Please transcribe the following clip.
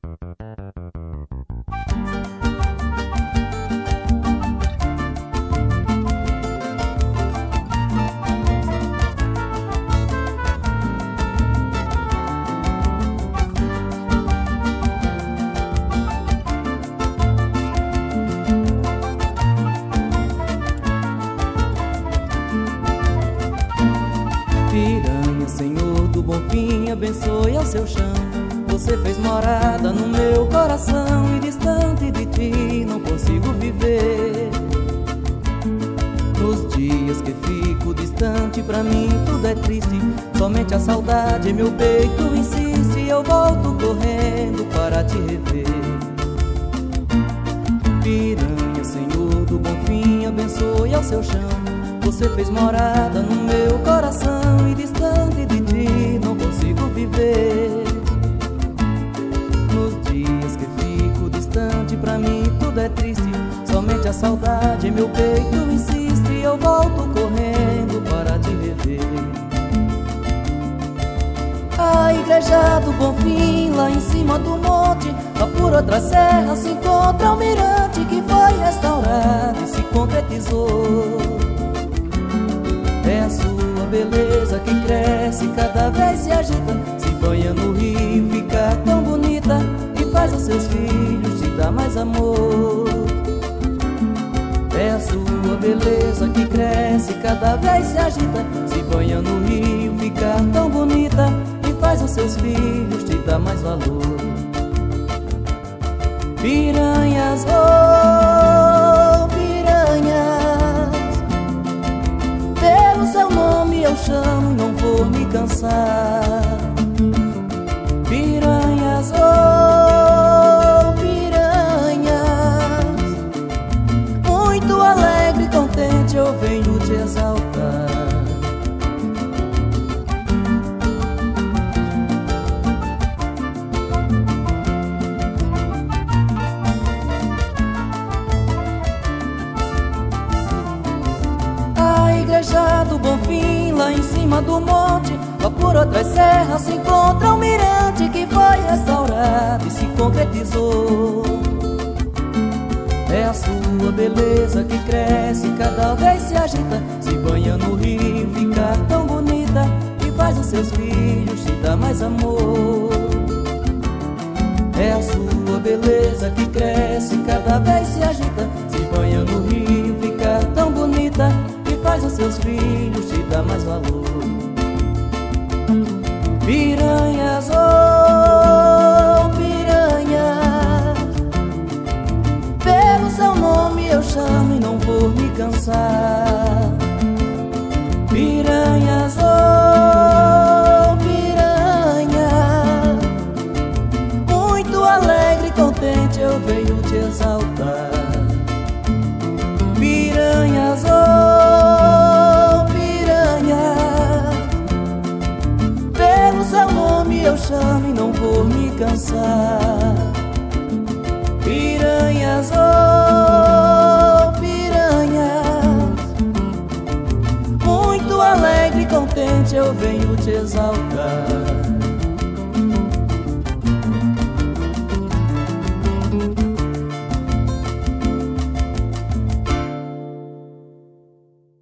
Piranha, Senhor do bom fim, abençoe ao seu chão. Você fez morada no meu coração e distante de ti não consigo viver. Nos dias que fico distante, pra mim tudo é triste. Somente a saudade em meu peito insiste e eu volto correndo para te rever. Piranha, Senhor do bom fim, abençoe ao seu chão. Você fez morada no meu coração e distante de ti não consigo viver. Nos dias que fico distante, pra mim tudo é triste. Somente a saudade em meu peito insiste e eu volto correndo para te rever. A igreja do Bom Fim, lá em cima do monte, lá por outra serra se encontra o mirante que foi restaurado e se concretizou. É a sua beleza que cresce, cada vez se agita, se banha no rio, fica tão bonita e faz aos seus filhos te dar mais amor. É a sua beleza que cresce, cada vez se agita, se banha no rio, fica tão bonita e faz aos seus filhos te dar mais valor. Piranhas, oh piranhas, pelo seu nome eu chamo e não vou me cansar. Piranhas, oh piranhas, muito alegre e contente eu venho te exaltar. Igreja do Bom Fim, lá em cima do monte, lá por outras serras se encontra um mirante que foi restaurado e se concretizou. É a sua beleza que cresce, cada vez se agita, se banha no rio, fica tão bonita e faz os seus filhos te dar mais amor. É a sua beleza que cresce, cada vez se agita, se banha no rio, fica tão bonita e faz aos seus filhos te dar mais valor. Piranhas, oh piranhas, pelo seu nome eu chamo e não vou me cansar. Piranhas, oh piranhas, muito alegre e contente eu venho te exaltar. Piranhas, oh piranhas, pelo seu nome eu chamo e não vou me cansar. Piranhas, oh piranhas, muito alegre e contente eu venho te exaltar.